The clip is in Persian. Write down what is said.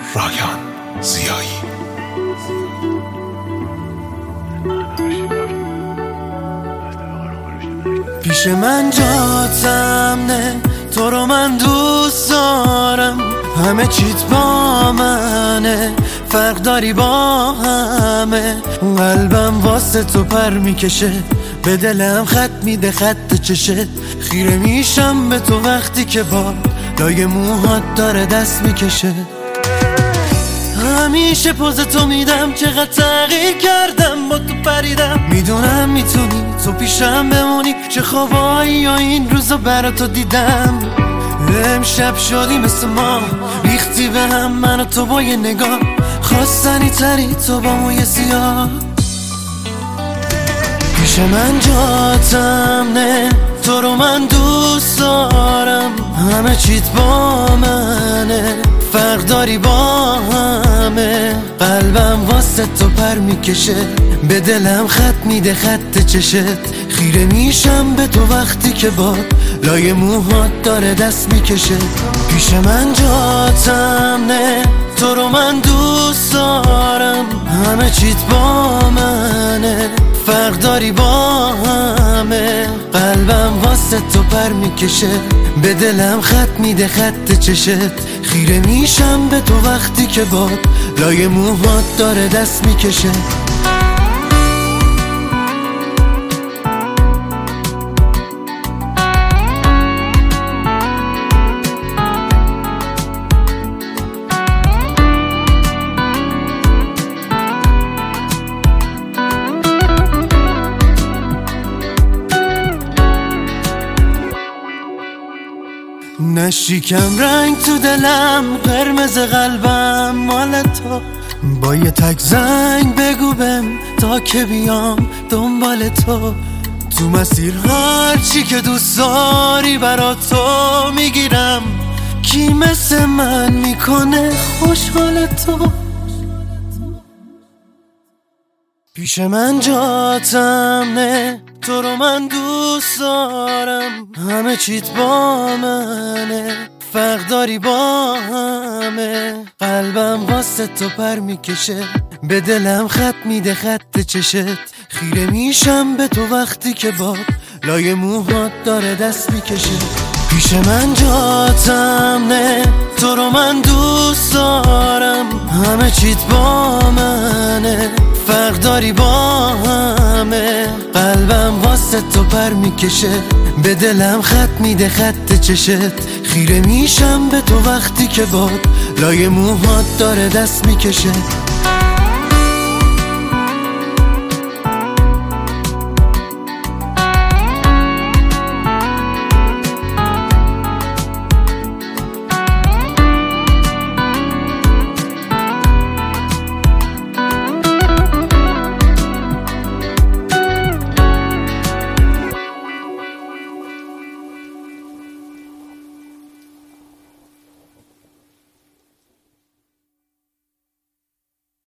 رایان زیایی. پیش من جات امنه، تو رو من دوست دارم، همه چیت با منه، فرق داری با همه. قلبم واسه تو پر میکشه، به دلم خط میده خط چشت. خیره میشم به تو وقتی که با لای موهات داره دست میکشه. همیشه پوز تو میدم، چقدر تغییر کردم با تو پریدم. میدونم میتونی تو پیشم بمونی، چه خوابایی یا این روزا برا تو دیدم. امشب شدی مثل ما، ریختی به هم من و تو با یه نگاه. خواستنی تری تو با موی سیاه. پیش من جاتم نه، تو رو من دوست دارم، همه چیت با منه، فرق داری با همه. قلبم واسه تو پر میکشه، به دلم خط میده خط چشت. خیره میشم به تو وقتی که باد لای موهات داره دست میکشه. پیش من جاتم نه، تو رو من دوست دارم، همه چیت با منه، فرق داری با همه. قلبم واسه تو پر میکشه، به دلم خط میده خط چشت. خیره میشم به تو وقتی که باد لای موهات داره دست میکشه. نشیکم رنگ تو دلم، قرمز قلبم مال تو. با یه تک زنگ بگو بهم تا که بیام دنبال تو. تو مسیر هر چی که دوست داری برا تو میگیرم. کی مثل من میکنه خوشحال تو؟ پیش من جاتم نه، تو رو من دوست دارم، همه چیت با منه، فرق داری با همه. قلبم واسه تو پر میکشه، به دلم خط میده خط چشت. خیره میشم به تو وقتی که باد لای موهات داره دست میکشه. پیش من جاتم نه، تو رو من دوست دارم، همه چیت با منه، فرق داری با همه. قلبم واسه تو پر میکشه، به دلم خط میده خط چشت. خیره میشم به تو وقتی که باد لای موهات داره دست میکشه.